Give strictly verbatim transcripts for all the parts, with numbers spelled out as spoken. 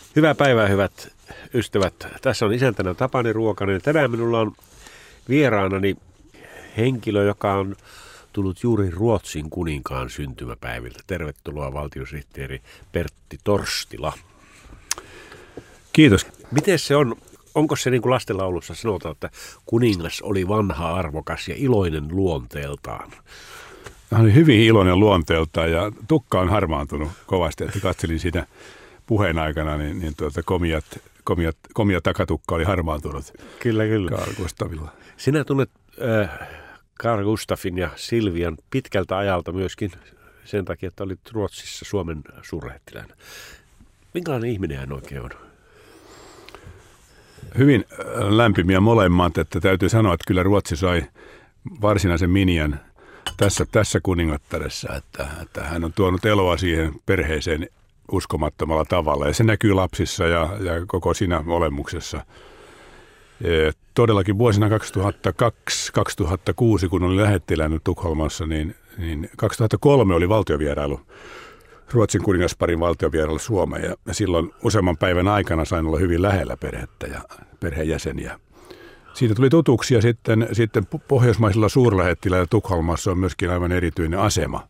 Hyvää päivää, hyvät ystävät. Tässä on isäntänä Tapani Ruokanen. Tänään minulla on vieraanani henkilö, joka on tullut juuri Ruotsin kuninkaan syntymäpäiviltä. Tervetuloa valtiosihteeri Pertti Torstila. Kiitos. Miten se on? Onko se niin kuin lastenlaulussa sanotaan, että kuningas oli vanha, arvokas ja iloinen luonteeltaan? Hän oli hyvin iloinen luonteeltaan ja tukka on harmaantunut kovasti. Että katselin siinä puheen aikana, niin, niin tuota, komiat, komiat, komia takatukka oli harmaantunut. Kyllä, kyllä. Carl Gustafilla. Sinä tunnet äh, Carl Gustafin ja Silvian pitkältä ajalta myöskin sen takia, että olit Ruotsissa Suomen suurlähettiläänä. Minkälainen ihminen hän oikein on? Hyvin lämpimiä molemmat, että täytyy sanoa, että kyllä Ruotsi sai varsinaisen minian tässä, tässä kuningattaressa, että, että hän on tuonut eloa siihen perheeseen uskomattomalla tavalla ja se näkyy lapsissa ja, ja koko siinä olemuksessa. E, todellakin vuosina kaksituhattakaksi kaksituhattakuusi, kun olin lähettiläänä Tukholmassa, niin, niin kaksituhattakolme oli valtiovierailu, Ruotsin kuningasparin valtiovierailu Suomeen ja silloin useamman päivän aikana sain olla hyvin lähellä perhettä ja perheenjäseniä. Siitä tuli tutuksia sitten, sitten pohjoismaisilla suurlähettiläillä Tukholmassa on myöskin aivan erityinen asema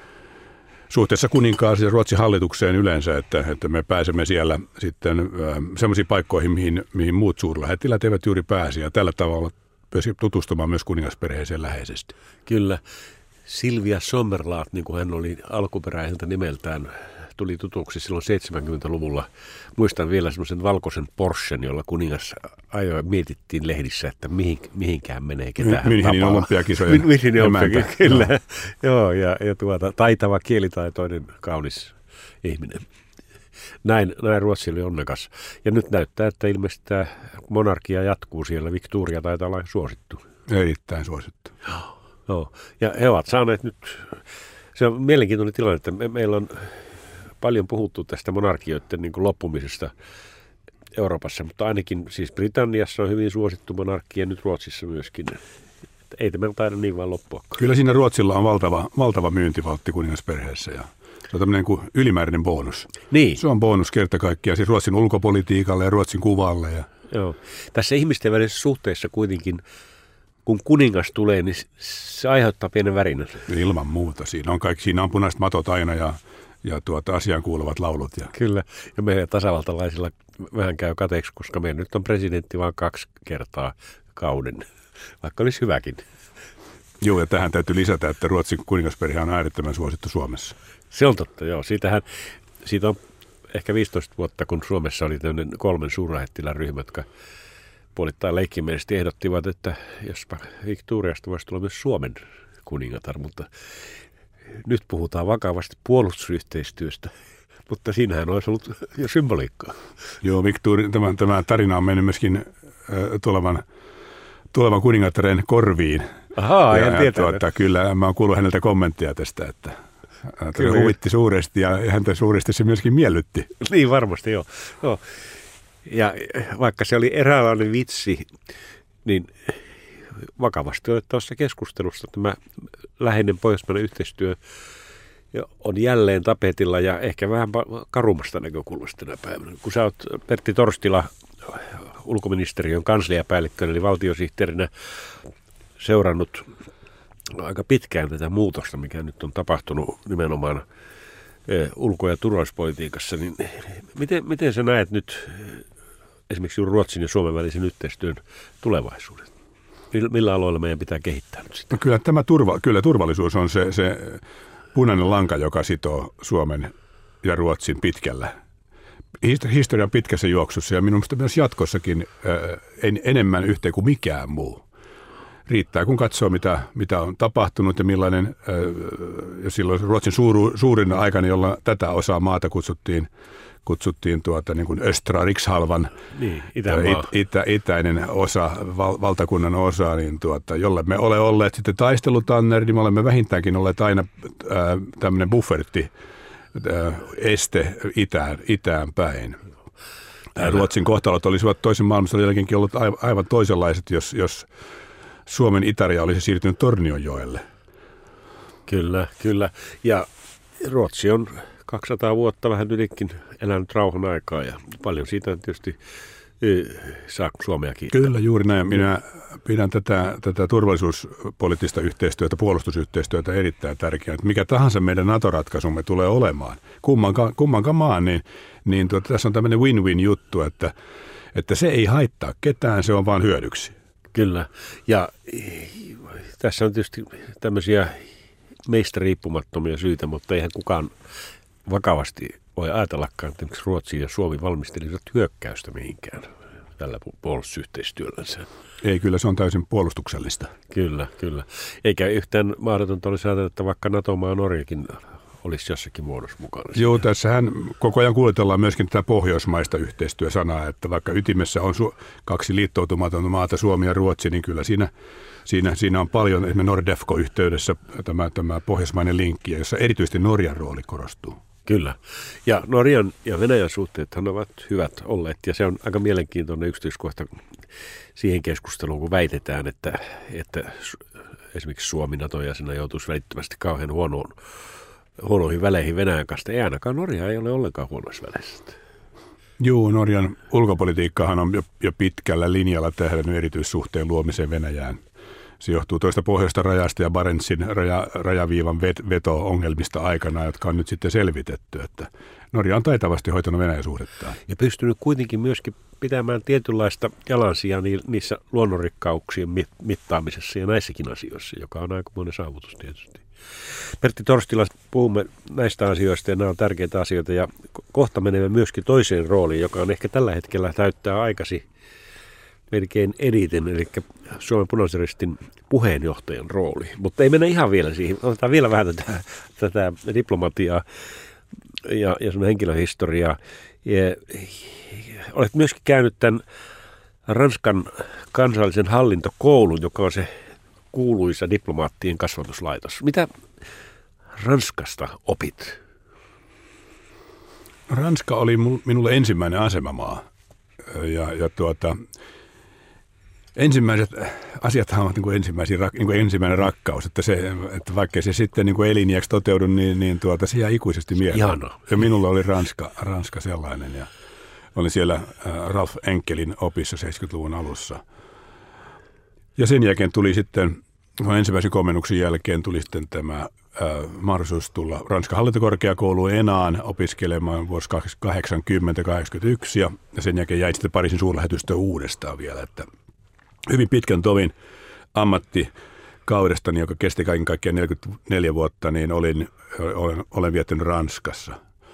suhteessa kuninkaaseen ja Ruotsin hallitukseen yleensä, että, että me pääsemme siellä sitten äh, sellaisiin paikkoihin, mihin, mihin muut suurlähettiläät eivät juuri pääse ja tällä tavalla pääsi tutustumaan myös kuningasperheeseen läheisesti. Kyllä. Silvia Sommerlath, niin kuin hän oli alkuperäiseltä nimeltään, tuli tutuksi silloin seitsemänkymmentäluvulla. Muistan vielä semmoisen valkoisen Porschen, jolla kuningas ajoi. Mietittiin lehdissä, että mihin, mihinkään menee, ketään Münchenin olympiakisojen Münchenin emäntä. Kyllä. No. Joo, ja, ja tuota, taitava, kielitaitoinen, kaunis ihminen. Näin, näin Ruotsi oli onnekas. Ja nyt näyttää, että ilmeisesti tämä monarkia jatkuu siellä. Victoria taitaa olla suosittu. Erittäin suosittu. Joo. Joo. Ja he ovat saaneet nyt, se on mielenkiintoinen tilanne, että me, meillä on paljon puhuttu tästä monarkioiden niin kuin loppumisesta Euroopassa, mutta ainakin siis Britanniassa on hyvin suosittu monarkki ja nyt Ruotsissa myöskin. Ei tämä taida niin vaan loppua. Kyllä siinä Ruotsilla on valtava, valtava myyntivaltti kuningasperheessä ja se on tämmöinen kuin ylimääräinen bonus. Niin. Se on bonus kerta kaikkiaan siis Ruotsin ulkopolitiikalle ja Ruotsin kuvalle. Ja joo. Tässä ihmisten välisessä suhteessa kuitenkin, kun kuningas tulee, niin se aiheuttaa pienen värinän. Ilman muuta. Siinä on kaikki, siinä on punaiset matot aina ja, ja tuota, asiaan kuuluvat laulut. Ja. Kyllä. Ja meidän tasavaltalaisilla vähän käy kateeksi, koska meidän nyt on presidentti vain kaksi kertaa kauden, vaikka olisi hyväkin. Joo, ja tähän täytyy lisätä, että Ruotsin kuningasperhe on äärettömän suosittu Suomessa. Se on totta, joo. Siitähän, siitä on ehkä viisitoista vuotta, kun Suomessa oli tämmöinen kolmen suurlähettilän ryhmä, jotka puolittain leikkimielisesti ehdottivat, että jospa Victoriasta voisi tulla myös Suomen kuningatar, mutta nyt puhutaan vakavasti puolustusyhteistyöstä, mutta siinähän olisi ollut jo symboliikkaa. Joo, Victoria, tämä, tämä tarina on mennyt myöskin äh, tulevan, tulevan kuningattaren korviin. Ahaa, ja, en tiedä. Tuota, kyllä, mä oon kuullut häneltä kommenttia tästä, että hän huvitti suuresti ja häntä suuresti se myöskin miellytti. Niin varmasti, joo. joo. Ja vaikka se oli eräänlainen vitsi, niin vakavasti otettavassa keskustelussa tämä läheinen pohjoismainen yhteistyö on jälleen tapetilla ja ehkä vähän karummasta näkökulmasta tänä päivänä. Kun sä oot Pertti Torstila ulkoministeriön kansliapäällikkönä eli valtiosihteerinä seurannut aika pitkään tätä muutosta, mikä nyt on tapahtunut nimenomaan ulko- ja turvallisuuspolitiikassa, niin miten, miten sä näet nyt esimerkiksi Ruotsin ja Suomen välisen yhteistyön tulevaisuuden? Millä aloilla meidän pitää kehittää nyt sitä? No kyllä tämä turva, kyllä turvallisuus on se, se punainen lanka, joka sitoo Suomen ja Ruotsin pitkällä. Historian pitkässä juoksussa ja minun mielestä myös jatkossakin ää, en, enemmän yhteen kuin mikään muu. Riittää, kun katsoo, mitä, mitä on tapahtunut ja millainen, ää, ja silloin Ruotsin suuru, suurin aikana, jolla tätä osaa maata kutsuttiin, kutsuttiin tuota, niin kuin Östra Rikshalvan niin, it, itä, itäinen osa, val, valtakunnan osa, niin tuota, jolle me ole olleet sitten taistelutanner, niin me olemme vähintäänkin olleet aina ää, tämmöinen buffertti, ää, este itään, itään päin. Ää, Ruotsin kohtalot olisivat toisen maailmansodan jälkeenkin ollut aivan toisenlaiset, jos, jos Suomen itäraja olisi siirtynyt Tornionjoelle. Kyllä, kyllä. Ja Ruotsi on kaksisataa vuotta vähän ylikin elänyt rauhan aikaa ja paljon siitä on tietysti saa Suomea kiittää. Kyllä, juuri näin. Minä pidän tätä, tätä turvallisuuspoliittista yhteistyötä, puolustusyhteistyötä erittäin tärkeää. Että mikä tahansa meidän NATO-ratkaisumme tulee olemaan, kummankaan, kummankaan maan, niin, niin tuota, tässä on tämmöinen win-win juttu, että, että se ei haittaa ketään, se on vaan hyödyksi. Kyllä, ja tässä on tietysti tämmöisiä meistä riippumattomia syitä, mutta eihän kukaan vakavasti voi ajatellakaan, että esimerkiksi Ruotsi ja Suomi valmistelisivat hyökkäystä mihinkään tällä puolustusyhteistyöllänsä. Ei, kyllä se on täysin puolustuksellista. Kyllä, kyllä. Eikä yhtään mahdotonta olisi ajatella, että vaikka NATO-maa Norjakin olisi jossakin muodossa mukana. Joo, tässähän koko ajan kuljetellaan myöskin tätä pohjoismaista yhteistyösanaa, että vaikka ytimessä on su- kaksi liittoutumatonta maata, Suomi ja Ruotsi, niin kyllä siinä, siinä, siinä on paljon esimerkiksi Nordefco-yhteydessä tämä, tämä pohjoismainen linkki, jossa erityisesti Norjan rooli korostuu. Kyllä. Ja Norjan ja Venäjän suhteethan ovat hyvät olleet, ja se on aika mielenkiintoinen yksityiskohta siihen keskusteluun, kun väitetään, että, että esimerkiksi Suomi NATO-jäsenä joutuisi välittömästi kauhean huonoon, huonoihin väleihin Venäjän kanssa. Ei ainakaan Norja ei ole ollenkaan huonoissa väleissä. Joo, Norjan ulkopolitiikkahan on jo, jo pitkällä linjalla tähdännyt erityissuhteen luomiseen Venäjään. Se johtuu toista pohjoista rajasta ja Barentsin raja, rajaviivan vet, veto-ongelmista aikana, jotka on nyt sitten selvitetty. Että Norja on taitavasti hoitanut Venäjän suhdettaan. Ja pystynyt kuitenkin myöskin pitämään tietynlaista jalansijaa niissä luonnonrikkauksien mittaamisessa ja näissäkin asioissa, joka on aikamoinen saavutus tietysti. Pertti Torstila, puhumme näistä asioista ja nämä on tärkeitä asioita ja kohta menemme myöskin toiseen rooliin, joka on ehkä tällä hetkellä täyttää aikasi melkein eniten, eli Suomen Punaisen Ristin puheenjohtajan rooli. Mutta ei mennä ihan vielä siihen. Otetaan vielä vähän tätä, tätä diplomatiaa ja, ja sun henkilöhistoriaa. Ja, olet myöskin käynyt tämän Ranskan kansallisen hallintokoulun, joka on se kuuluisa diplomaattien kasvatuslaitos. Mitä Ranskasta opit? Ranska oli minulle ensimmäinen asemamaa. Ja, ja tuota, ensimmäiset asiathan on niin kuin ensimmäinen, niin kuin ensimmäinen rakkaus, että, se, että vaikka se sitten niin kuin eliniäksi toteudu, niin, niin tuota, se jää ikuisesti mieleen. Ja minulla oli Ranska, Ranska sellainen ja olin siellä Ralph Enkelin opissa seitsemänkymmentäluvun alussa. Ja sen jälkeen tuli sitten, ensimmäisen komennuksen jälkeen tuli sitten tämä mahdollisuus tulla Ranskan hallintokorkeakouluun Enaan opiskelemaan vuosi kahdeksankymmentä kahdeksankymmentäyksi ja sen jälkeen jäi sitten Pariisin suurlähetystöön uudestaan vielä, että hyvin pitkän tovin ammattikaudestani, joka kesti kaiken kaikkiaan neljäkymmentäneljä vuotta, niin olin, olen, olen viettänyt Ranskassa.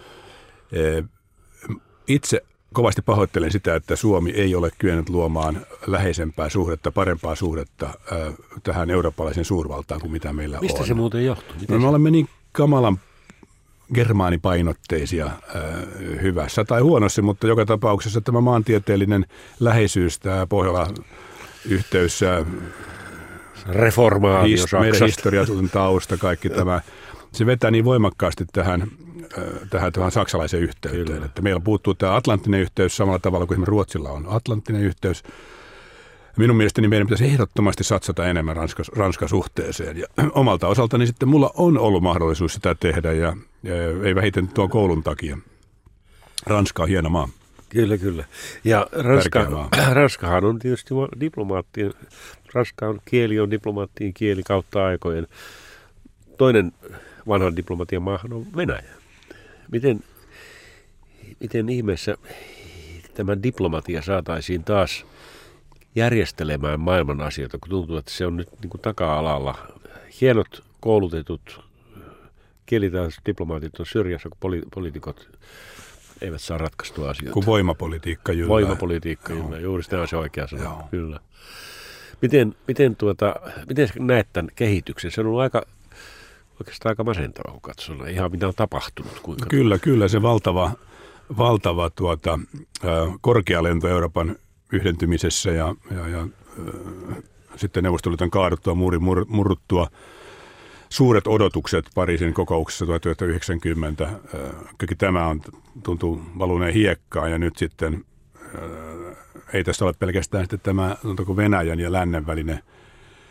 Itse kovasti pahoittelen sitä, että Suomi ei ole kyennyt luomaan läheisempää suhdetta, parempaa suhdetta äh, tähän eurooppalaisen suurvaltaan kuin mitä meillä Mistä on. Mistä se muuten johtuu? No, me olemme niin kamalan germaanipainotteisia äh, hyvässä tai huonossa, mutta joka tapauksessa tämä maantieteellinen läheisyys, tämä Pohjola-yhteys, äh, reformaatio his- meidän historiallinen tausta, kaikki tämä, se vetää niin voimakkaasti tähän Tähän, tähän saksalaiseen yhteyteen. Kyllä. Että meillä puuttuu tämä atlanttinen yhteys samalla tavalla kuin esimerkiksi Ruotsilla on atlanttinen yhteys. Minun mielestäni meidän pitäisi ehdottomasti satsata enemmän Ranska, Ranskan suhteeseen. Ja omalta osaltani sitten mulla on ollut mahdollisuus sitä tehdä ja, ja ei vähiten tuon koulun takia. Ranska on hieno maa. Kyllä, kyllä. Ja Ranska, Ranskahan on tietysti diplomaattien, Ranskan kieli on diplomaattien kieli kautta aikojen. Toinen vanhan diplomatian maahan on Venäjä. Miten, miten ihmeessä tämä diplomatia saataisiin taas järjestelemään maailman asioita, kun tuntuu, että se on nyt niin kuin taka-alalla. Hienot koulutetut kielitaiset diplomaatit on syrjässä, kun poli- poliitikot eivät saa ratkaistua asioita. Kun voimapolitiikka jyllää. Voimapolitiikka jyllää, juuri sitä on se oikea sana. Kyllä. Miten, miten, tuota, miten näet tämän kehityksen? Se on ollut aika... Oikeastaan aika masentava, kun katsotaan ihan mitä on tapahtunut. Kuinka... Kyllä, kyllä se valtava, valtava tuota, korkealento Euroopan yhdentymisessä ja, ja, ja sitten Neuvostoliiton kaaduttua, muurin mur, murruttua, suuret odotukset Pariisin kokouksessa tuhatyhdeksänsataayhdeksänkymmentä. Kaikki tämä on, tuntuu valuneen hiekkaan ja nyt sitten ei tässä ole pelkästään sitten tämä Venäjän ja lännen välinen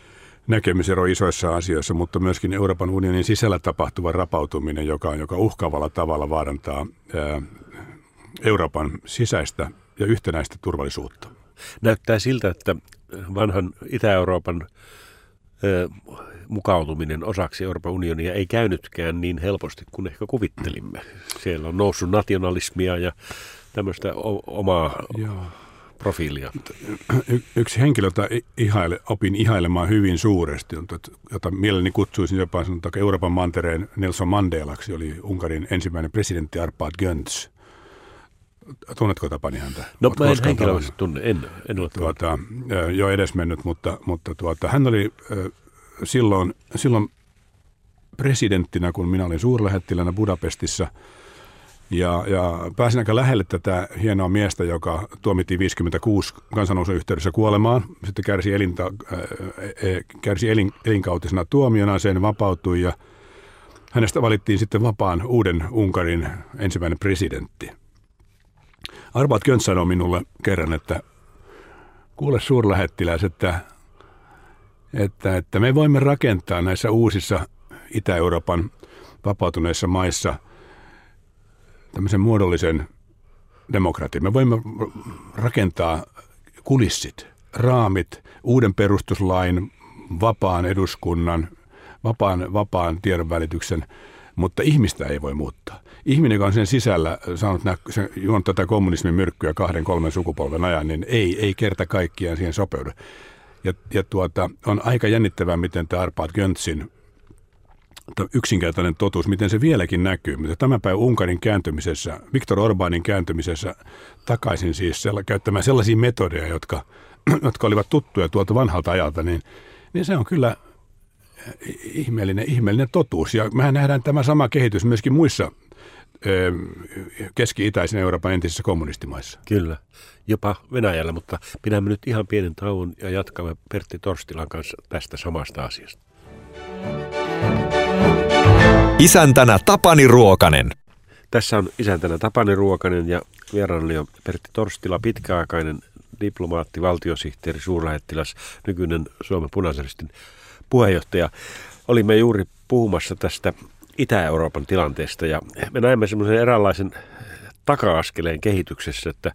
näkemysero isoissa asioissa, mutta myöskin Euroopan unionin sisällä tapahtuva rapautuminen, joka, joka uhkaavalla tavalla vaarantaa ää, Euroopan sisäistä ja yhtenäistä turvallisuutta. Näyttää siltä, että vanhan Itä-Euroopan ö, mukautuminen osaksi Euroopan unionia ei käynytkään niin helposti kuin ehkä kuvittelimme. Siellä on noussut nationalismia ja tämmöistä o- omaa Joo. profiilia. Y- yksi henkilö, jota ihaile, opin ihailemaan hyvin suuresti, jota mielelläni kutsuisin jopa sanotaan Euroopan mantereen Nelson Mandelaksi, oli Unkarin ensimmäinen presidentti Arpad Gönc. Tunnetko Tapani häntä? No Oot mä en henkilöisesti tunne, en, en ole tuota, jo edesmennyt, mutta, mutta tuota, hän oli silloin, silloin presidenttinä, kun minä olin suurlähettilänä Budapestissa, ja, ja pääsin aika lähelle tätä hienoa miestä, joka tuomittiin viisikymmentäkuusi kansannousun yhteydessä kuolemaan. Sitten kärsi, elinta, äh, kärsi elin, elinkautisena tuomiona, sen vapautui, ja hänestä valittiin sitten vapaan uuden Unkarin ensimmäinen presidentti. Arpad Gönc sanoi minulle kerran, että kuule suurlähettiläs, että, että, että me voimme rakentaa näissä uusissa Itä-Euroopan vapautuneissa maissa tämmöisen muodollisen demokratian. Me voimme rakentaa kulissit, raamit, uuden perustuslain, vapaan eduskunnan, vapaan, vapaan tiedonvälityksen, mutta ihmistä ei voi muuttaa. Ihminen, joka on sen sisällä saanut nä- sen, juonut tätä kommunismin myrkkyä kahden, kolmen sukupolven ajan, niin ei, ei kerta kaikkiaan siihen sopeudu. Ja, ja tuota, on aika jännittävää, miten tämä Arpad Göncin yksinkertainen totuus, miten se vieläkin näkyy. Mutta tämän päivän Unkarin kääntymisessä, Viktor Orbánin kääntymisessä takaisin siis sella, käyttämään sellaisia metodeja, jotka, jotka olivat tuttuja tuolta vanhalta ajalta, niin, niin se on kyllä ihmeellinen, ihmeellinen totuus. Ja mehän nähdään tämä sama kehitys myöskin muissa ö, keski-itäisen Euroopan entisissä kommunistimaissa. Kyllä, jopa Venäjällä, mutta pidämme nyt ihan pienen tauon ja jatkamme Pertti Torstilan kanssa tästä samasta asiasta. Isäntänä Tapani Ruokanen. Tässä on isäntänä Tapani Ruokanen ja vieraanani on Pertti Torstila, pitkäaikainen diplomaatti, valtiosihteeri, suurlähettiläs, nykyinen Suomen Punaisen Ristin puheenjohtaja. Olimme juuri puhumassa tästä Itä-Euroopan tilanteesta ja me näemme semmoisen eräänlaisen taka-askeleen kehityksessä, että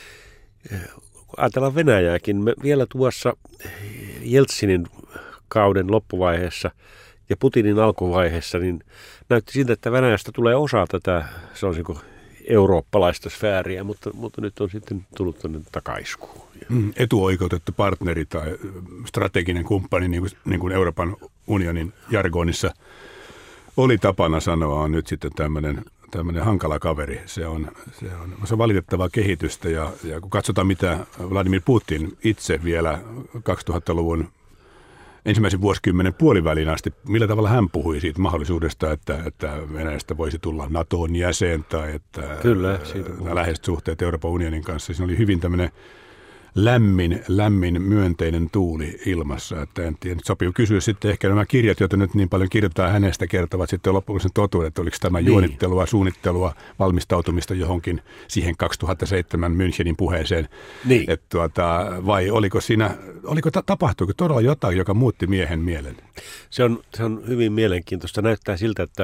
ajatellaan Venäjääkin. Me vielä tuossa Jeltsinin kauden loppuvaiheessa ja Putinin alkuvaiheessa, niin näytti siltä, että Venäjästä tulee osa tätä, se on niin eurooppalaista sfääriä, mutta, mutta nyt on sitten tullut tämmöinen takaisku. Mm, etuoikeutettu partneri tai strateginen kumppani, niin kuin, niin kuin Euroopan unionin jargonissa oli tapana sanoa, on nyt sitten tämmöinen, tämmöinen hankala kaveri. Se on, se on, se on valitettavaa kehitystä ja, ja kun katsotaan, mitä Vladimir Putin itse vielä kaksituhattaluvun ensimmäisen vuosikymmenen puolivälin asti, millä tavalla hän puhui siitä mahdollisuudesta, että, että Venäjästä voisi tulla NATOn jäsen tai että Kyllä, läheiset suhteet Euroopan unionin kanssa. Siinä oli hyvin tämmöinen lämmin, lämmin myönteinen tuuli ilmassa. Että en tiedä, sopii kysyä sitten ehkä nämä kirjat, joita nyt niin paljon kirjoitetaan hänestä, kertovat sitten lopullisen totuuden, että oliko tämä niin. juonittelua, suunnittelua, valmistautumista johonkin siihen kaksituhattaseitsemän Münchenin puheeseen. Niin. Et tuota, vai oliko siinä, oliko tapahtuiko todella jotain, joka muutti miehen mielen? Se on, se on hyvin mielenkiintoista. Näyttää siltä, että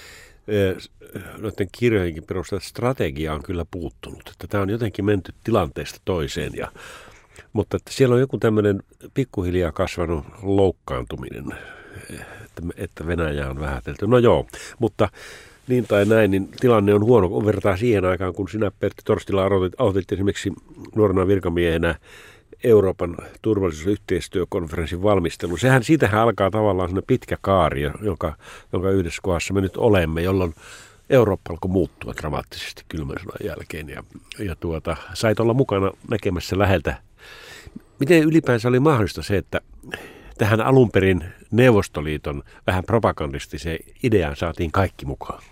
noiden kirjojenkin perusteella strategia on kyllä puuttunut. Että tämä on jotenkin menty tilanteesta toiseen. Ja, mutta että siellä on joku tämmöinen pikkuhiljaa kasvanut loukkaantuminen, että, että Venäjä on vähätelty. No joo, mutta niin tai näin, niin tilanne on huono, kun vertaa siihen aikaan, kun sinä Pertti Torstila aloitit esimerkiksi nuorena virkamiehenä Euroopan turvallisuusyhteistyökonferenssin valmistelu. Sehän, siitähän alkaa tavallaan sellainen pitkä kaari, jonka, jonka yhdessä kohdassa me nyt olemme, jolloin Eurooppa alkoi muuttua dramaattisesti kylmän sodan jälkeen. Ja, ja tuota, sait olla mukana näkemässä läheltä. Miten ylipäänsä oli mahdollista se, että tähän alun perin Neuvostoliiton vähän propagandistiseen ideaan saatiin kaikki mukaan?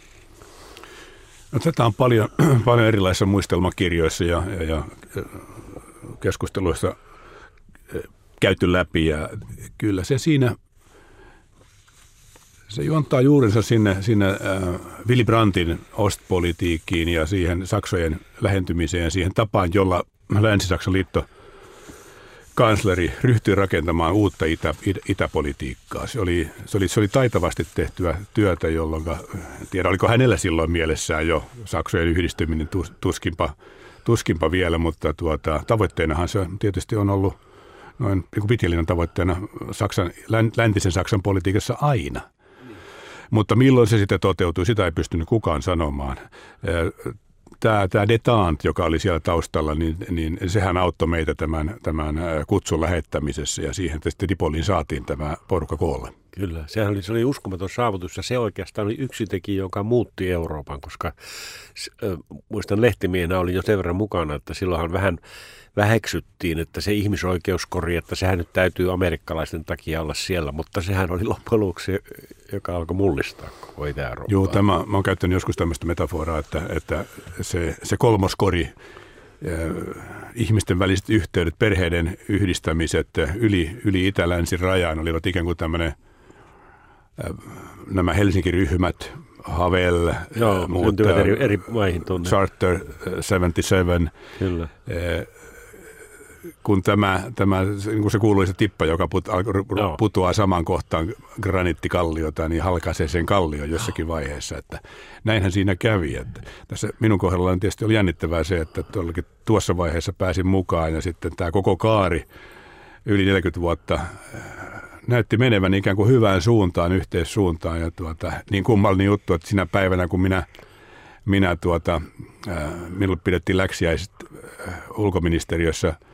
No, tätä on paljon, paljon erilaisissa muistelmakirjoissa ja, ja, ja keskusteluissa käyty läpi ja kyllä se siinä, se juontaa juurensa sinne, sinne äh, Willy Brandtin Ostpolitiikkiin ja siihen Saksojen lähentymiseen ja siihen tapaan, jolla Länsi-Saksan liitto kansleri ryhtyi rakentamaan uutta itä, itä, itäpolitiikkaa. Se oli, se, oli, se oli taitavasti tehtyä työtä, jolloin, en tiedä oliko hänellä silloin mielessään jo Saksojen yhdistyminen tus, tuskinpa, tuskinpa vielä, mutta tuota, tavoitteenahan se tietysti on ollut noin niin kuin pitkällinen tavoitteena Saksan, läntisen Saksan politiikassa aina. Mutta milloin se sitten toteutui, sitä ei pystynyt kukaan sanomaan. Tämä, tämä detente, joka oli siellä taustalla, niin, niin sehän auttoi meitä tämän, tämän kutsun lähettämisessä ja siihen sitten Dipoliin saatiin tämä porukka koolle. Kyllä, sehän oli, se oli uskomaton saavutus ja se oikeastaan oli yksi tekijä, joka muutti Euroopan, koska äh, muistan lehtimiehenä olin jo sen verran mukana, että silloinhan vähän väheksyttiin, että se ihmisoikeuskori, että sehän nyt täytyy amerikkalaisten takia olla siellä, mutta sehän oli loppujen lopuksi se, joka alkoi mullistaa koko Itä-Eurooppaa. Joo, tämä, mä oon käyttänyt joskus tämmöistä metaforaa, että, että se, se kolmoskori, äh, ihmisten väliset yhteydet, perheiden yhdistämiset yli, yli itä-länsin rajaan olivat ikään kuin tämmöinen nämä Helsinki-ryhmät, Havel, Joo, muut, eri, eri maihin tuonne. Charter seitsemänkymmentäseitsemän. Kyllä. Kun tämä, tämä niin se kuuluisa tippa, joka put, putoaa saman kohtaan graniittikalliota, niin halkaisee sen kallion jossakin vaiheessa. Että näinhän siinä kävi. Että tässä minun kohdallani tietysti oli jännittävää se, että tuossa vaiheessa pääsin mukaan ja sitten tämä koko kaari yli neljäkymmentä vuotta näytti menevän ikään kuin hyvään suuntaan, yhteissuuntaan. Ja tuota, niin kummallinen juttu, että sinä päivänä, kun minä, minä tuota, äh, minulle pidettiin läksiäiset äh, ulkoministeriössä äh,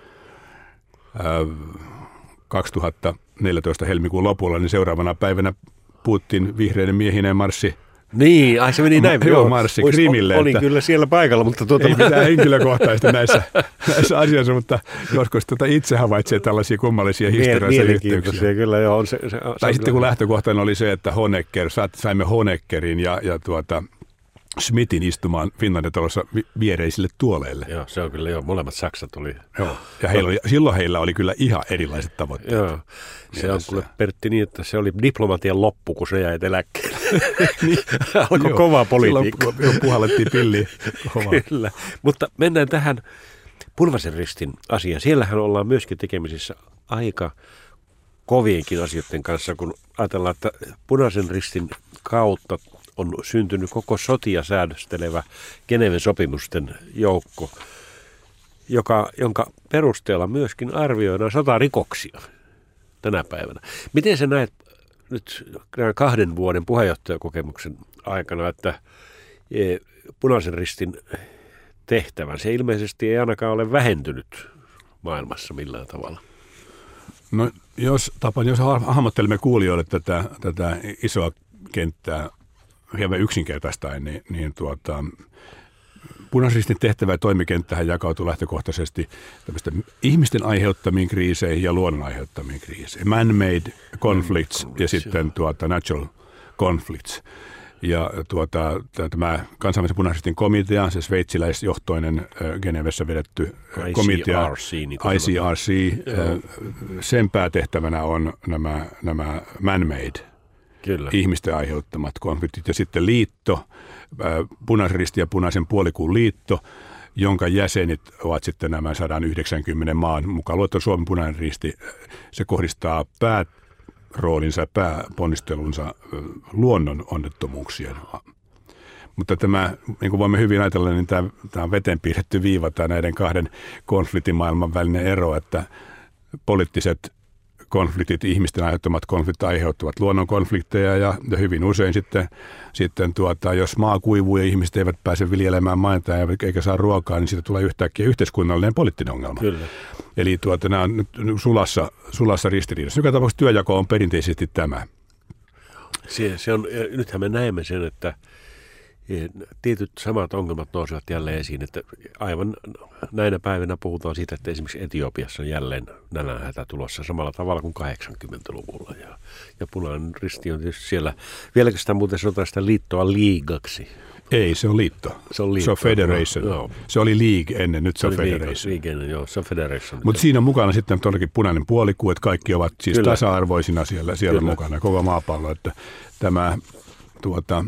kaksituhattaneljätoista helmikuun lopulla, niin seuraavana päivänä Putin vihreiden miehineen marssi. Niin, ai se meni näin. Joo, marssi Ois, Krimille. Olin että kyllä siellä paikalla, mutta tuota... Ei mitään henkilökohtaisesti näissä, näissä asioissa, mutta joskus tuota itse havaitsee tällaisia kummallisia historiallisia yhteyksiä. Kyllä, joo, on se, se, se tai on sitten kun lähtökohtana oli se, että Honecker, saimme Honeckerin ja, ja tuota, Schmidtin istumaan Finlandia-talossa viereisille tuoleille. Joo, se on kyllä, joo, molemmat Saksat oli. Joo, ja heillä oli, silloin heillä oli kyllä ihan erilaiset tavoitteet. Joo, se on kyllä Pertti niin, että se oli diplomatian loppu, kun se jäi eläkkeelle. niin, alkoi kovaa politiikkaa. Silloin puhallettiin pilliin kovaa. Kyllä, mutta mennään tähän Punaisen Ristin asiaan. Siellähän ollaan myöskin tekemisissä aika kovienkin asioiden kanssa, kun ajatellaan, että Punaisen Ristin kautta on syntynyt koko sotia säädöstelevä Geneven sopimusten joukko, joka, jonka perusteella myöskin arvioidaan sotarikoksia tänä päivänä. Miten sä näet nyt kahden vuoden puheenjohtajakokemuksen aikana, että Punaisen Ristin tehtävän, se ilmeisesti ei ainakaan ole vähentynyt maailmassa millään tavalla? No jos, Tapan, jos hahmottelemme kuulijoille tätä, tätä isoa kenttää, hieman yksinkertaistaen, niin, niin tuota, Punaisen Ristin tehtävä ja toimikenttähän jakautuu lähtökohtaisesti ihmisten aiheuttamiin kriiseihin ja luonnon aiheuttamiin kriiseihin. Man-made conflicts ja sitten tuota, natural conflicts. Ja tuota, tämä kansainvälisen Punaisen Ristin komitea, se sveitsiläisjohtoinen Genevessä vedetty komitea, I C R C, sen päätehtävänä on nämä, nämä man-made Kyllä. ihmisten aiheuttamat konfliktit. Ja sitten liitto, Punaisen Ristin ja Punaisen puolikuun liitto, jonka jäsenet ovat sitten nämä sata yhdeksänkymmentä maan mukaan luettuna Suomen Punainen Risti. Se kohdistaa pääroolinsa ja pääponnistelunsa luonnon onnettomuuksien. Mutta tämä, niin kuin voimme hyvin ajatella, niin tämä, tämä on veteen piirretty viiva, tämä näiden kahden konfliktimaailman välinen ero, että poliittiset konfliktit, ihmisten aiheuttamat konfliktit aiheuttavat luonnon konflikteja ja, ja hyvin usein sitten, sitten tuota, jos maa kuivuu ja ihmiset eivät pääse viljelemään maita eikä saa ruokaa, niin siitä tulee yhtäkkiä yhteiskunnallinen poliittinen ongelma. Kyllä. Eli tuota, nämä on nyt sulassa, sulassa ristiriidassa. Joka tapauksessa työjako on perinteisesti tämä. Se, se on, nythän me näemme sen, että tietyt samat ongelmat nousevat jälleen esiin, että aivan näinä päivinä puhutaan siitä, että esimerkiksi Etiopiassa on jälleen nälänhätä tulossa samalla tavalla kuin kahdeksankymmentäluvulla. Ja, ja Punainen Risti on tietysti siellä, vieläkö sitä muuten sanotaan sitä liittoa liigaksi? Ei, se on liitto. Se on, liitto. Se on federation. No, se oli league ennen, nyt se, se on federation. League ennen, joo, se on federation. Mutta siinä on mukana sitten todellakin punainen puolikuu, että kaikki ovat siis Kyllä. tasa-arvoisina siellä, siellä mukana, koko maapallo. Että tämä tuota...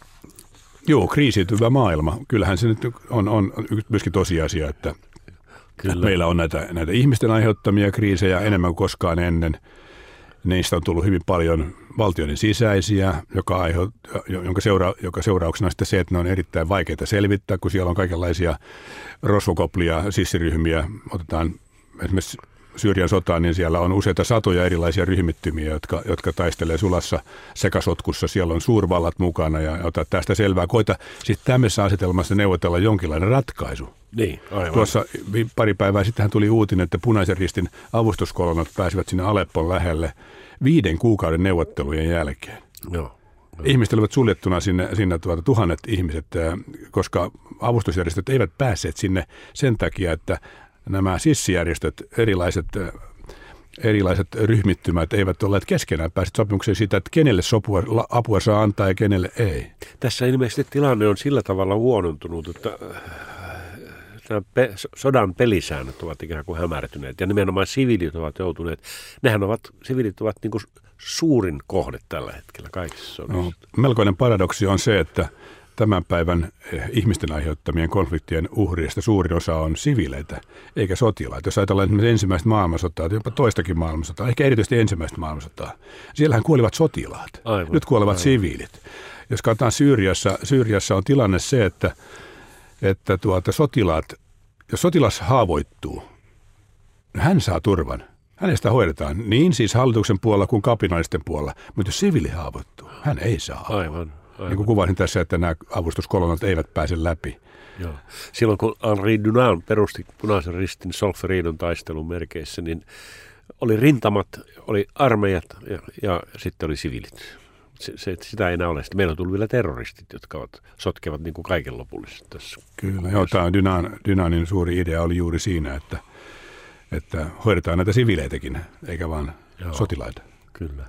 Joo, kriisiytyvä maailma. Kyllähän se nyt on, on myöskin tosiasia, että Meillä on näitä, näitä ihmisten aiheuttamia kriisejä enemmän kuin koskaan ennen. Niistä on tullut hyvin paljon valtioiden sisäisiä, joka, aiheut, jonka, seura, joka seurauksena on sitten se, että ne on erittäin vaikeita selvittää, kun siellä on kaikenlaisia rosvokoplia, sissiryhmiä. Otetaan esimerkiksi Syyrian sotaan, niin siellä on useita satoja erilaisia ryhmittymiä, jotka, jotka taistelee sulassa sekasotkussa. Siellä on suurvallat mukana ja ota tästä selvää. Koita sitten tämmöisessä asetelmassa neuvotella jonkinlainen ratkaisu. Niin, aivan. Tuossa pari päivää sittenhän tuli uutinen, että Punaisen Ristin avustuskolonnat pääsivät sinne Aleppon lähelle viiden kuukauden neuvottelujen jälkeen. Joo. Ihmiset olivat suljettuna sinne, sinne tuota, tuhannet ihmiset, koska avustusjärjestöt eivät päässeet sinne sen takia, että nämä sissijärjestöt, erilaiset, erilaiset ryhmittymät eivät olleet keskenään päässeet sopimukseen siitä, että kenelle sopua, apua saa antaa ja kenelle ei. Tässä ilmeisesti tilanne on sillä tavalla huonontunut, että nämä pe- sodan pelisäännöt ovat ikään kuin hämärtyneet ja nimenomaan siviilit ovat joutuneet, nehän ovat, siviilit ovat niin kuin suurin kohde tällä hetkellä kaikissa sodissa. No, melkoinen paradoksi on se, että tämän päivän ihmisten aiheuttamien konfliktien uhreista suurin osa on siviileitä, eikä sotilaita. Jos ajatellaan ensimmäistä maailmansotaa, jopa toistakin maailmansotaa, ehkä erityisesti ensimmäistä maailmansotaa, siellähän kuolivat sotilaat. Aivan, nyt kuolevat aivan. siviilit. Jos katsotaan Syyriassa, Syyriassa on tilanne se, että, että tuota, sotilaat, jos sotilas haavoittuu, hän saa turvan. Hänestä hoidetaan niin siis hallituksen puolella kuin kapinallisten puolella, mutta jos siviili haavoittuu, hän ei saa. Aivan. Aivan. Niin kuin kuvasin tässä, että nämä avustuskolonnat eivät pääse läpi. Joo. Silloin kun Henri Dunant perusti Punaisen Ristin Solferidon taistelun merkeissä, niin oli rintamat, oli armeijat ja, ja sitten oli siviilit. Se, se, sitä ei enää ole. Sitten meillä on tullut vielä terroristit, jotka ovat, sotkevat niin kuin kaiken lopullisesti tässä. Kyllä, joo, tämä Dunantin suuri idea oli juuri siinä, että, että hoidetaan näitä siviileitäkin, eikä vaan joo. sotilaita. Kyllä.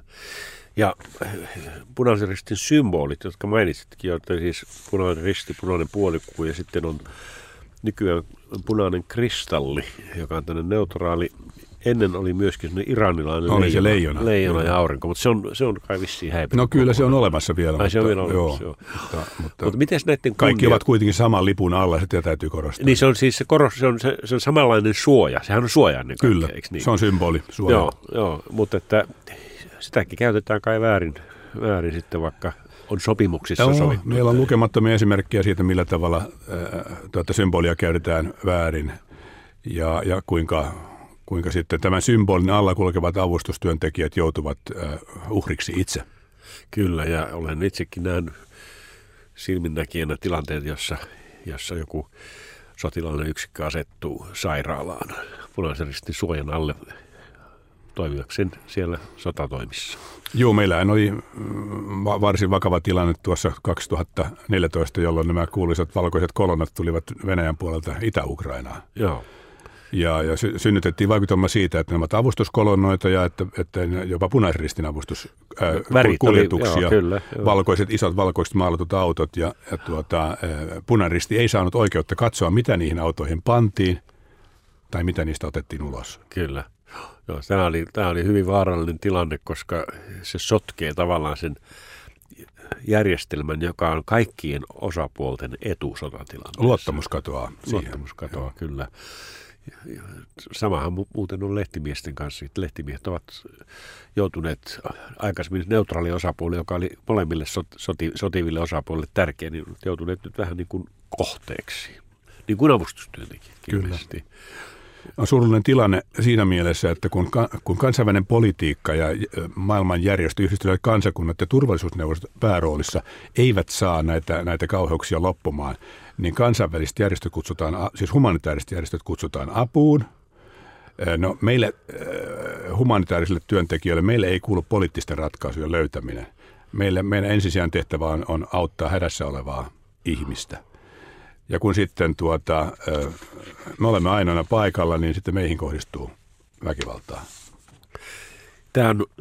Ja Punaisen Ristin symbolit, jotka mainitsitkin, joita siis punainen risti, punainen puolikuu ja sitten on nykyään punainen kristalli, joka on tämmöinen neutraali. Ennen oli myöskin semmoinen iranilainen oli leijona, se leijona. leijona ja aurinko, mutta se on, se on kai vissiin häipynyt. No kyllä se on olemassa vielä. Ai mutta, se on vielä olemassa, joo. joo. Mutta, mutta, mutta miten näiden kaikki kunnia... ovat kuitenkin saman lipun alla, sitä täytyy korostaa. Niin se on siis se, koros, se, on, se, se on samanlainen suoja, sehän on suoja ennen kaikkea, kyllä, eikö niin? Se on symboli, suoja. Joo, joo, mutta että sitäkin käytetään kai väärin, väärin sitten vaikka on sopimuksissa joo, sovittu. Meillä on lukemattomia esimerkkejä siitä, millä tavalla äh, tuota symbolia käytetään väärin ja, ja kuinka, kuinka sitten tämän symbolin alla kulkevat avustustyöntekijät joutuvat äh, uhriksi itse. Kyllä, ja olen itsekin nähnyt silminnäkijänä tilanteet, jossa, jossa joku sotilaallinen yksikkö asettuu sairaalaan Punaisen Ristin suojan alle toimivakseen siellä sotatoimissa. Joo, meillähän oli varsin vakava tilanne tuossa kaksituhattaneljätoista, jolloin nämä kuuluisat valkoiset kolonnat tulivat Venäjän puolelta Itä-Ukrainaan. Joo. Ja, ja synnytettiin vaikutelma siitä, että nämä ovat avustuskolonnoita ja että, että jopa Punaisen Ristin avustuskuljetuksia, valkoiset, isot valkoiset maalatut autot ja, ja tuota, Punainen Risti ei saanut oikeutta katsoa, mitä niihin autoihin pantiin tai mitä niistä otettiin ulos. Kyllä. Joo, tämä oli, tämä oli hyvin vaarallinen tilanne, koska se sotkee tavallaan sen järjestelmän, joka on kaikkien osapuolten etu sotatilanteessa. Luottamus katoaa siihen. Luottamus katoaa, joo. Kyllä. Samahan muuten on lehtimiesten kanssa. Lehtimiehet ovat joutuneet aikaisemmin neutraali osapuoli, joka oli molemmille soti, sotiville osapuolille tärkeä, niin joutuneet nyt vähän niin kuin kohteeksi. Niin kuin avustustyöntekijät. Kyllä. On surullinen tilanne siinä mielessä, että kun, kun kansainvälinen politiikka ja maailmanjärjestö, yhdistyneet kansakunnat ja turvallisuusneuvostot pääroolissa eivät saa näitä, näitä kauheuksia loppumaan, niin kansainväliset järjestöt kutsutaan, siis humanitaariset järjestöt kutsutaan apuun. No meille humanitaarisille työntekijöille, meille ei kuulu poliittisten ratkaisujen löytäminen. Meille, meidän ensisijainen tehtävä on, on auttaa hädässä olevaa ihmistä. Ja kun sitten tuota, me olemme ainoana paikalla, niin sitten meihin kohdistuu väkivaltaa. Tämä on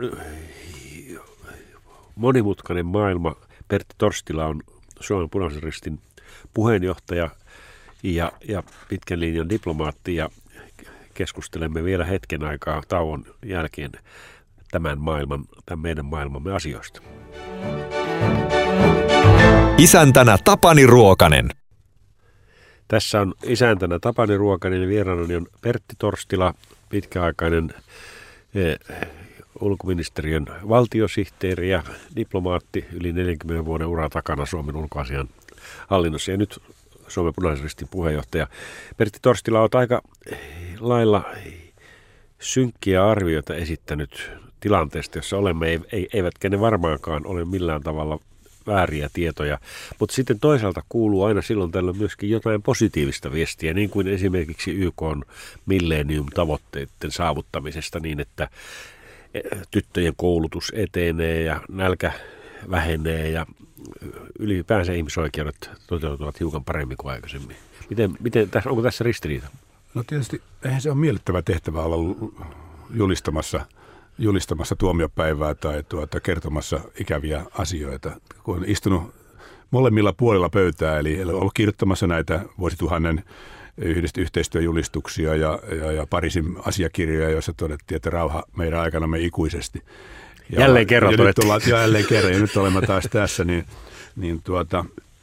monimutkainen maailma. Pertti Torstila on Suomen Punaisen Ristin puheenjohtaja ja, ja pitkän linjan diplomaatti. Ja keskustelemme vielä hetken aikaa tauon jälkeen tämän maailman, tämän meidän maailmamme asioista. Isäntänä Tapani Ruokanen. Tässä on isäntänä Tapani Ruokanen ja vieraanani on Pertti Torstila, pitkäaikainen eh, ulkoministeriön valtiosihteeri ja diplomaatti, yli neljänkymmenen vuoden ura takana Suomen ulkoasian hallinnossa ja nyt Suomen Punaisen Ristin puheenjohtaja. Pertti Torstila, olet aika lailla synkkiä arvioita esittänyt tilanteesta, jossa olemme, eivätkä ne varmaankaan ole millään tavalla vääriä tietoja, mutta sitten toisaalta kuuluu aina silloin tällöin myöskin jotain positiivista viestiä, niin kuin esimerkiksi Y K:n Millennium-tavoitteiden saavuttamisesta niin, että tyttöjen koulutus etenee ja nälkä vähenee ja ylipäänsä ihmisoikeudet toteutuvat hiukan paremmin kuin aikaisemmin. Miten, miten, onko tässä ristiriita? No tietysti eihän se ole miellyttävä tehtävä olla julistamassa julistamassa tuomiopäivää tai tuota, kertomassa ikäviä asioita, kun on istunut molemmilla puolilla pöytää, eli ollut kirjoittamassa näitä vuosituhannen yhteistyöjulistuksia ja, ja, ja Pariisin asiakirjoja, joissa todettiin, että rauha meidän aikanamme ikuisesti. Ja, jälleen kerran. Ja nyt ollaan, ja jälleen kerran, ja nyt olemme taas tässä, niin, niin tuota,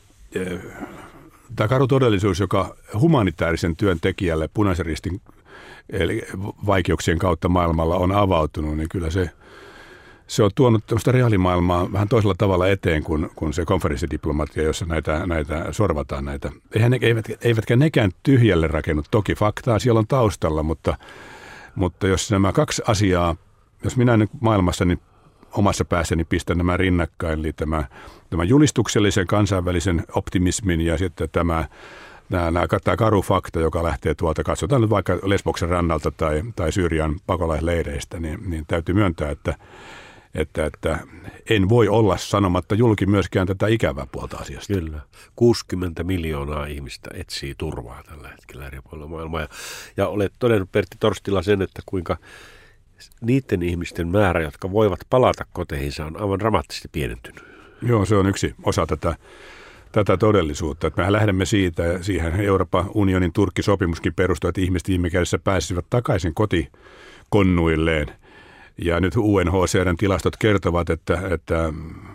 tämä karu todellisuus, joka humanitaarisen työn tekijälle Punaisen Ristin eli vaikeuksien kautta maailmalla on avautunut, niin kyllä se, se on tuonut tämmöistä reaalimaailmaa vähän toisella tavalla eteen kuin, kuin se konferenssidiplomatia, jossa näitä, näitä sorvataan näitä. Eihän ne, eivät, eivätkä nekään tyhjälle rakennut. Toki faktaa siellä on taustalla, mutta, mutta jos nämä kaksi asiaa, jos minä nyt maailmassani omassa päässäni pistän nämä rinnakkain, eli tämä, tämä julistuksellisen kansainvälisen optimismin ja sitten tämä Nämä, nämä, tämä karu fakta, joka lähtee tuolta, katsotaan nyt vaikka Lesboksen rannalta tai, tai Syyrian pakolaisleireistä, niin, niin täytyy myöntää, että, että, että en voi olla sanomatta julki myöskään tätä ikävää puolta asiasta. Kyllä. kuusikymmentä miljoonaa ihmistä etsii turvaa tällä hetkellä eri puolilla maailmaa. Ja, ja olet todennut, Pertti Torstila, sen, että kuinka niiden ihmisten määrä, jotka voivat palata koteihinsa, on aivan dramaattisesti pienentynyt. Joo, se on yksi osa tätä. tätä todellisuutta. Että mehän lähdemme siitä, ja siihen Euroopan unionin Turkki-sopimuskin perustuu, että ihmiset viime kädessä pääsisivät takaisin kotikonnuilleen. Ja nyt U N H C R:n tilastot kertovat, että, että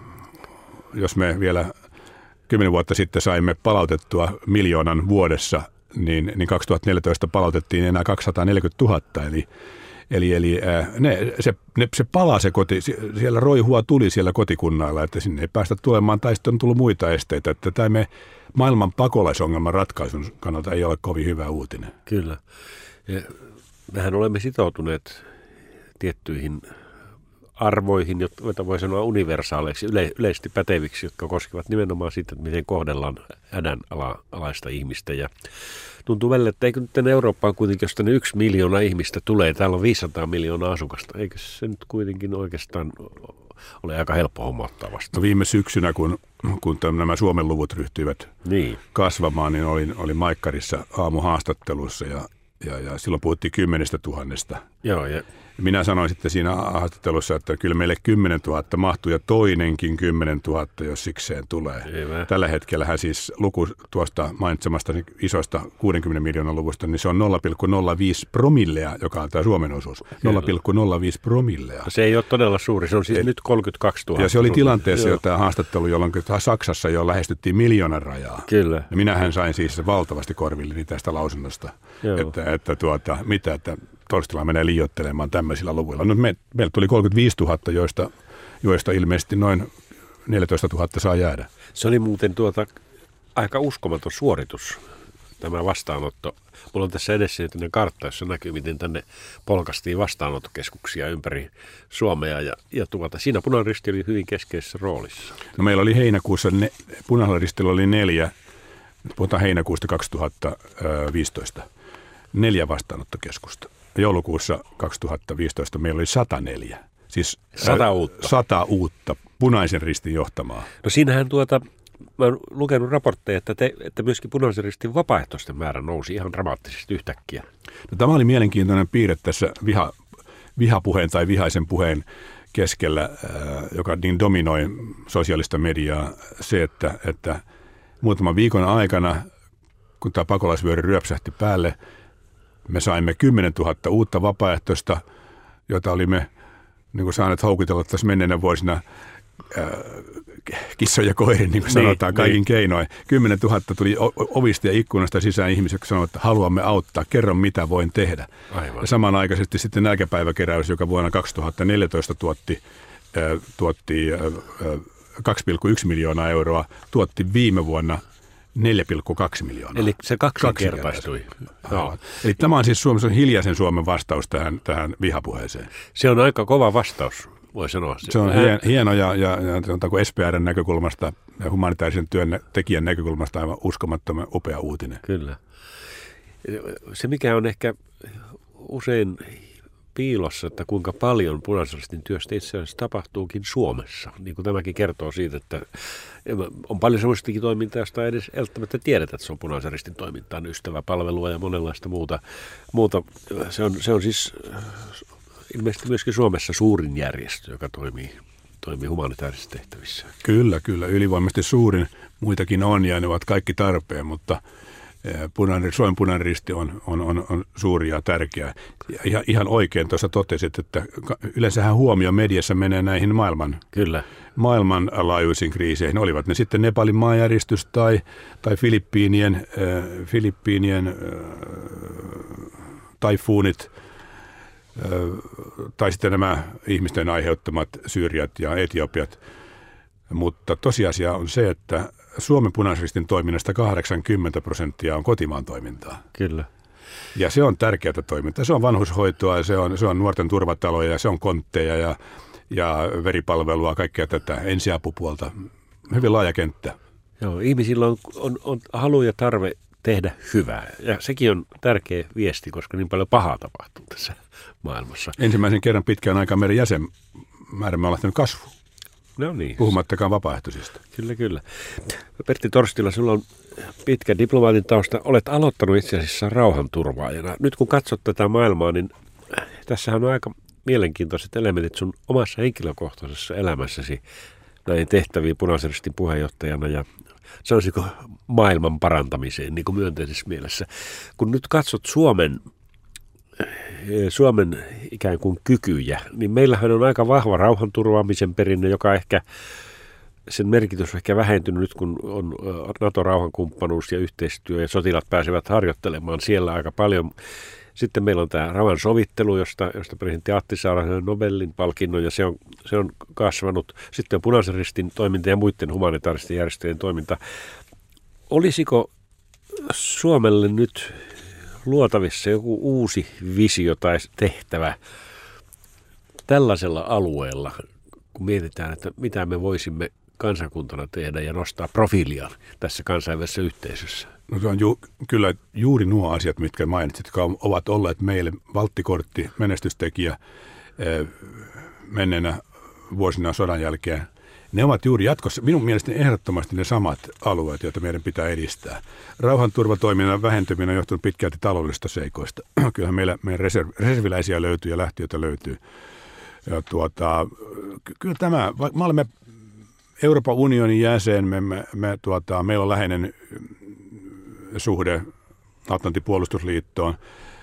jos me vielä kymmenen vuotta sitten saimme palautettua miljoonan vuodessa, niin, niin kaksituhattaneljätoista palautettiin enää kaksisataaneljäkymmentätuhatta, eli Eli, eli ne, se, ne, se palaa se koti, siellä roihua tuli siellä kotikunnalla, että sinne ei päästä tulemaan, tai sitten on tullut muita esteitä. Että tämä me maailman pakolaisongelman ratkaisun kannalta ei ole kovin hyvä uutinen. Kyllä. Ja mehän olemme sitoutuneet tiettyihin arvoihin, joita voi sanoa universaaleiksi, yle, yleisesti päteviksi, jotka koskevat nimenomaan sitä, että miten kohdellaan hädänalaista ihmistä. Ja tuntuu välillä, että eikö nyt Eurooppaan kuitenkin, jos tänne yksi miljoona ihmistä tulee, täällä on viisisataa miljoonaa asukasta, eikö se nyt kuitenkin oikeastaan ole aika helppo homma ottaa vastaan? No viime syksynä, kun, kun nämä Suomen luvut ryhtyivät niin kasvamaan, niin olin, olin Maikkarissa aamuhaastattelussa ja, ja, ja silloin puhuttiin kymmenestä tuhannesta. Joo, ja minä sanoin sitten siinä haastattelussa, että kyllä meille kymmenen tuhatta mahtuu ja toinenkin kymmenen tuhatta, jos sikseen tulee. Hyvä. Tällä hetkellähän siis luku tuosta mainitsemasta isosta kuudenkymmenen miljoonan luvusta, niin se on nolla pilkku nolla viisi promillea, joka on tämä Suomen osuus. nolla pilkku nolla viisi promillea. Se ei ole todella suuri, se on siis El, nyt kolmekymmentäkaksituhatta. Ja se oli tilanteessa jo tämä haastattelu, jolloin Saksassa jo lähestyttiin miljoonan rajaa. Kyllä. Ja minähän sain siis valtavasti korvilleni tästä lausunnosta, että, että tuota, mitä, että Torstila menee liioittelemaan tämmöisillä luvuilla. No me, meillä tuli kolmekymmentäviisituhatta, joista, joista ilmeisesti noin neljätoistatuhatta saa jäädä. Se oli muuten tuota aika uskomaton suoritus, tämä vastaanotto. Mulla on tässä edessä jotenkin kartta, jossa näkyy, miten tänne polkastiin vastaanottokeskuksia ympäri Suomea. Ja, ja tuota, siinä Punainen Risti oli hyvin keskeisessä roolissa. No meillä oli heinäkuussa, ne, Punaisella Ristillä oli neljä, puhutaan heinäkuusta kaksituhattaviisitoista, neljä vastaanottokeskusta. Joulukuussa kaksituhattaviisitoista meillä oli sata neljä, siis sata uutta. sata uutta Punaisen Ristin johtamaa. No siinähän tuota, mä oon lukenut raportteja, että, te, että myöskin Punaisen Ristin vapaaehtoisten määrä nousi ihan dramaattisesti yhtäkkiä. No, tämä oli mielenkiintoinen piirre tässä viha, vihapuheen tai vihaisen puheen keskellä, äh, joka niin dominoi sosiaalista mediaa, se, että, että muutaman viikon aikana, kun tämä pakolaisvyöry ryöpsähti päälle, me saimme kymmenentuhatta uutta vapaaehtoista, jota olimme niin kuin saaneet houkutella tässä menneenä vuosina äh, kissoja ja koirin, niin kuin niin, sanotaan, kaikin niin. keinoin. Kymmenen tuhatta tuli ovista ja ikkunasta sisään ihmisiä, jotka sanoivat, että haluamme auttaa, kerro mitä voin tehdä. Aivan. Ja samanaikaisesti sitten nälkäpäiväkeräys, joka vuonna kaksituhattaneljätoista tuotti, äh, tuotti äh, kaksi pilkku yksi miljoonaa euroa, tuotti viime vuonna neljä pilkku kaksi miljoonaa. Eli se kaksinkertaistui. No. Eli tämä on siis Suomessa hiljaisen Suomen vastaus tähän, tähän vihapuheeseen. Se on aika kova vastaus, voi sanoa. Se on hien, hieno ja, ja, ja sanotaanko S P R:n näkökulmasta ja humanitaarisen työn tekijän näkökulmasta aivan uskomattoman upea uutinen. Kyllä. Se mikä on ehkä usein piilossa, että kuinka paljon Punaisen Ristin työstä itse asiassa tapahtuukin Suomessa. Niin kuin tämäkin kertoo siitä, että on paljon semmoistakin toimintaa, josta ei edes välttämättä tiedetä, että se on Punaisen Ristin toimintaa, ystäväpalvelua ja monenlaista muuta. muuta. Se, on, se on siis ilmeisesti myöskin Suomessa suurin järjestö, joka toimii, toimii humanitaarisissa tehtävissä. Kyllä, kyllä. Ylivoimaisesti suurin. Muitakin on ja ne ovat kaikki tarpeen, mutta Punainen, Suomen Punainen Risti on, on, on, on suuri ja tärkeä. Ja ihan, ihan oikein tuossa totesit, että yleensähän huomio mediassa menee näihin maailman, Kyllä. maailmanlaajuisiin kriiseihin. Olivat ne sitten Nepalin maanjäristys tai, tai Filippiinien, äh, Filippiinien äh, taifuunit äh, tai sitten nämä ihmisten aiheuttamat Syyriat ja Etiopiat. Mutta tosiasia on se, että Suomen Punaisen Ristin toiminnasta kahdeksankymmentä prosenttia on kotimaan toimintaa. Kyllä. Ja se on tärkeää toimintaa. Se on vanhushoitoa, se on, se on nuorten turvataloja, se on kontteja ja, ja veripalvelua, kaikkea tätä ensiapupuolta. Hyvin laaja kenttä. Joo, ihmisillä on, on, on halu ja tarve tehdä hyvää. Ja sekin on tärkeä viesti, koska niin paljon pahaa tapahtuu tässä maailmassa. Ensimmäisen kerran pitkään aikaa meidän jäsenmäärämme on lähtenyt kasvuun. No niin. Puhumattakaan vapaaehtoisista. Kyllä, kyllä. Pertti Torstila, sinulla on pitkä diplomaatin tausta. Olet aloittanut itse asiassa rauhanturvaajana. Nyt kun katsot tätä maailmaa, niin tässähän on aika mielenkiintoiset elementit sun omassa henkilökohtaisessa elämässäsi näihin tehtäviin Punaisen Ristin puheenjohtajana ja sanoisiko maailman parantamiseen niin kuin myönteisessä mielessä. Kun nyt katsot Suomen Suomen ikään kuin kykyjä, niin meillähän on aika vahva rauhanturvaamisen perinne, joka ehkä, sen merkitys on ehkä vähentynyt nyt, kun on NATO-rauhankumppanuus ja yhteistyö ja sotilat pääsevät harjoittelemaan siellä aika paljon. Sitten meillä on tämä rauhan sovittelu, josta, josta presidentti Ahtisaari sai Nobelin palkinnon ja se on, se on kasvanut. Sitten on Punaisen Ristin toiminta ja muiden humanitaaristen järjestöjen toiminta. Olisiko Suomelle nyt luotavissa joku uusi visio tai tehtävä tällaisella alueella, kun mietitään, että mitä me voisimme kansakuntana tehdä ja nostaa profiilia tässä kansainvälisessä yhteisössä? No se on ju, kyllä juuri nuo asiat, mitkä mainitsit, jotka ovat olleet meille valttikortti, menestystekijä menneenä vuosina sodan jälkeen. Ne ovat juuri jatkossa, minun mielestäni ehdottomasti ne samat alueet, joita meidän pitää edistää. Rauhanturvatoiminnan vähentyminen on johtunut pitkälti taloudellisista seikoista. Kyllähän meillä meidän reserv, reserviläisiä löytyy ja lähtiöitä löytyy. Ja tuota, kyllä tämä, me olemme Euroopan unionin jäsen, me, me, me, tuota, meillä on läheinen suhde Atlantin puolustusliittoon.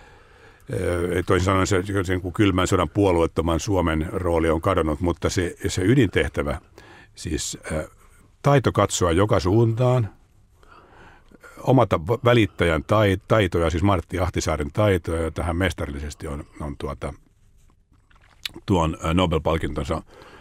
Toisin sanoen se, se kylmän sodan puolueettoman Suomen rooli on kadonnut, mutta se, se ydintehtävä, siis ä, taito katsoa joka suuntaan, omata välittäjän tai, taitoja, siis Martti Ahtisaaren taitoja, joita hän mestarillisesti on, on tuota, tuon Nobel-palkintonsa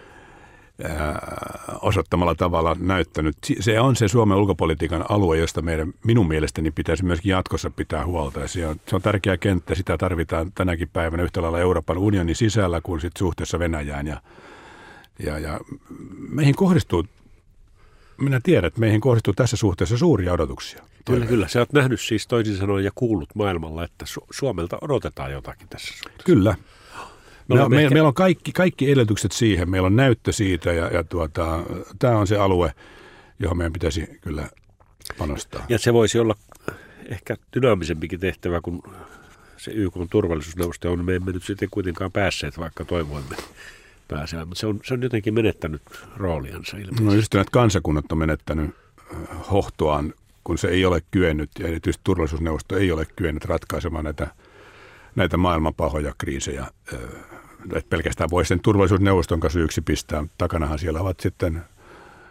osoittamalla tavalla näyttänyt. Se on se Suomen ulkopolitiikan alue, josta meidän minun mielestäni pitäisi myöskin jatkossa pitää huolta. Ja se, on, se on tärkeä kenttä, sitä tarvitaan tänäkin päivänä yhtä lailla Euroopan unionin sisällä kuin sit suhteessa Venäjään. Ja, ja, ja meihin kohdistuu, minä tiedän, että meihin kohdistuu tässä suhteessa suuria odotuksia. Kyllä, kyllä. Sä oot nähnyt siis toisin sanoen ja kuullut maailmalla, että Su- Suomelta odotetaan jotakin tässä suhteessa. Kyllä. Me, me, ehkä... Meillä on kaikki, kaikki edellytykset siihen, meillä on näyttö siitä ja, ja tuota, tämä on se alue, johon meidän pitäisi kyllä panostaa. Ja se voisi olla ehkä dynaamisempikin tehtävä, kun se Y K:n turvallisuusneuvosto on. Me emme nyt sitten kuitenkaan päässeet, vaikka toivoimme pääsemään, mutta se on, se on jotenkin menettänyt rooliansa ilmeisesti. No just että kansakunnat on menettänyt hohtoaan, kun se ei ole kyennyt, ja erityisesti turvallisuusneuvosto ei ole kyennyt ratkaisemaan näitä, näitä maailman pahoja kriisejä. Että pelkästään voi sen turvallisuusneuvoston kanssa yksi pistää. Takanahan siellä ovat sitten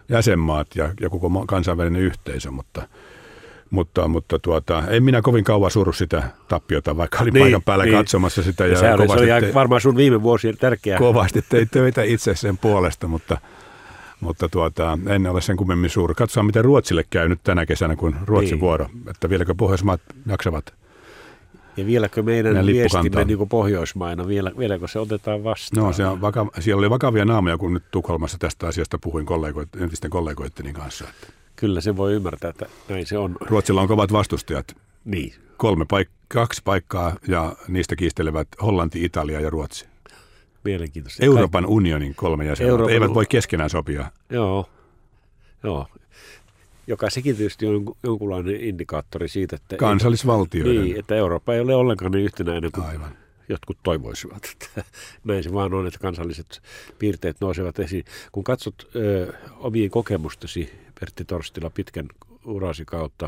jäsenmaat ja, ja koko kansainvälinen yhteisö, mutta, mutta, mutta tuota, en minä kovin kauan suru sitä tappiota, vaikka olin niin, paikan päällä niin. katsomassa sitä. Ja ja kovasti se oli te, varmaan sun viime vuosien tärkeää. Kovasti teit töitä itse sen puolesta, mutta, mutta tuota, en ole sen kummemmin suuri. Katsotaan, miten Ruotsille käy nyt tänä kesänä, kun Ruotsin niin. vuoro, että vieläkö Pohjoismaat jaksavat. Ja vieläkö meidän viestimme niin kuin Pohjoismaina, vielä, vieläkö se otetaan vastaan? No, se on vaka- siellä oli vakavia naamoja, kun nyt Tukholmassa tästä asiasta puhuin kollegoit, entisten kollegoitteni kanssa. Että kyllä se voi ymmärtää, että näin se on. Ruotsilla on kovat vastustajat. Niin. Kolme paik- kaksi paikkaa ja niistä kiistelevät Hollanti, Italia ja Ruotsi. Mielenkiintoista. Euroopan Kaik- unionin kolme jäsenmaata. Euroopan... eivät voi keskenään sopia. Joo, joo. Joka sekin tietysti on jonkunlainen indikaattori siitä, että kansallisvaltioiden. Niin, että Eurooppa ei ole ollenkaan niin yhtenäinen kuin Aivan. jotkut toivoisivat. Näin se vaan on, että kansalliset piirteet nousevat esiin. Kun katsot ö, omien kokemustasi, Pertti Torstila, pitkän urasi kautta,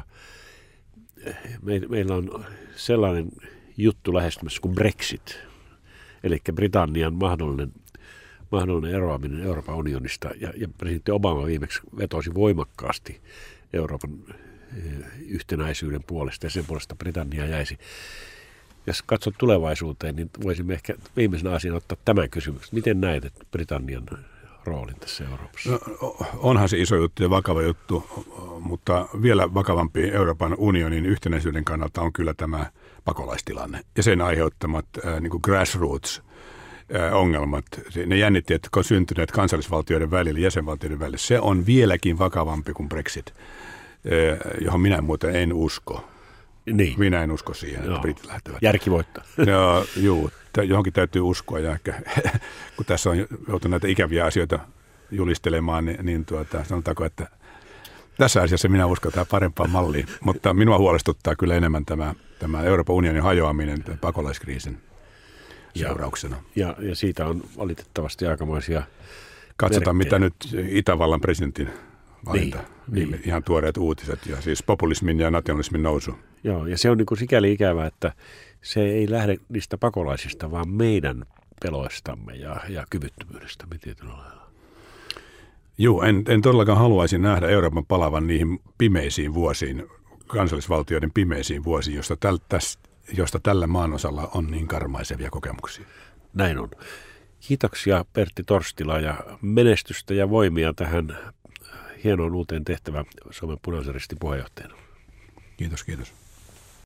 me, meillä on sellainen juttu lähestymässä kuin Brexit, eli Britannian mahdollinen mahdollinen eroaminen Euroopan unionista, ja, ja presidentti Obama viimeksi vetosi voimakkaasti Euroopan yhtenäisyyden puolesta, ja sen puolesta Britannia jäisi. Jos katsot tulevaisuuteen, niin voisimme ehkä viimeisenä asiana ottaa tämän kysymyksen. Miten näet Britannian roolin tässä Euroopassa? No, onhan se iso juttu ja vakava juttu, mutta vielä vakavampi Euroopan unionin yhtenäisyyden kannalta on kyllä tämä pakolaistilanne ja sen aiheuttamat äh, niin kuin grassroots ongelmat, ne jännitteet, jotka on syntyneet kansallisvaltioiden välillä, jäsenvaltioiden välillä, se on vieläkin vakavampi kuin Brexit, johon minä muuten en usko. Niin. Minä en usko siihen, että britit lähtevät. Järki voittaa. Joo, juu, johonkin täytyy uskoa, ja ehkä, kun tässä on joutunut näitä ikäviä asioita julistelemaan, niin, niin tuota, sanotaanko, että tässä asiassa minä uskon tähän parempaan malliin, mutta minua huolestuttaa kyllä enemmän tämä, tämä Euroopan unionin hajoaminen pakolaiskriisin seurauksena. Ja, ja siitä on valitettavasti aikamoisia katsotaan, merkkejä. Mitä nyt Itävallan presidentin valinta, niin, niin. ihan tuoreet uutiset, ja siis populismin ja nationalismin nousu. Joo, ja se on niin kuin sikäli ikävää, että se ei lähde niistä pakolaisista, vaan meidän peloistamme ja, ja kyvyttömyydestämme tietyllä lailla. Joo, en, en todellakaan haluaisi nähdä Euroopan palavan niihin pimeisiin vuosiin, kansallisvaltioiden pimeisiin vuosiin, josta täl, täs, josta tällä maanosalla on niin karmaisevia kokemuksia. Näin on. Kiitoksia Pertti Torstila ja menestystä ja voimia tähän hienoon uuteen tehtävään Suomen Punaisen Ristin puheenjohtajana. Kiitos, kiitos.